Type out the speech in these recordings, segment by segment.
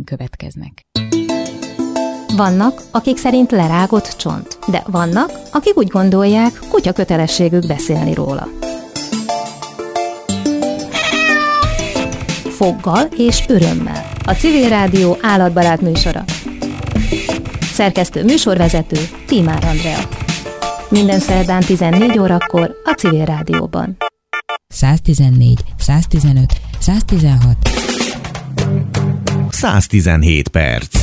következnek. Vannak, akik szerint lerágott csont, de vannak, akik úgy gondolják, kutya kötelességük beszélni róla. Foggal és örömmel. A Civil Rádió állatbarát műsora. Szerkesztő műsorvezető Tímár Andrea. Minden szerdán 14 órakor a Civil Rádióban. 114, 115, 116. 117 perc.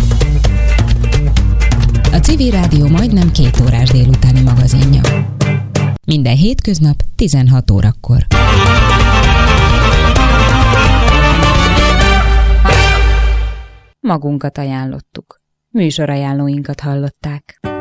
A Civil Rádió majdnem 2 órás délutáni magazinja. Minden hétköznap 16 órakor. Magunkat ajánlottuk. Műsorajánlóinkat hallották.